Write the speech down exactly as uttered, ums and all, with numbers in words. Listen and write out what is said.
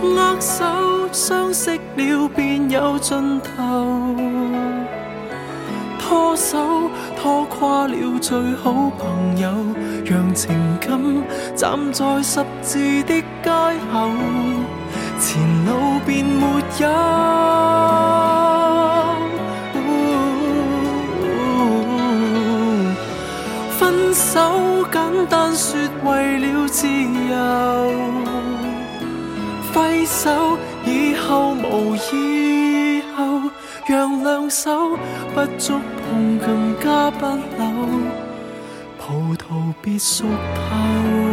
握手相識了便有盡頭，拖手拖垮了最好朋友，讓情感站在十字的街口，前路便沒有。分手簡單說為了自由，揮手以後無以後，讓兩手不觸碰更加不朽，葡萄別熟透。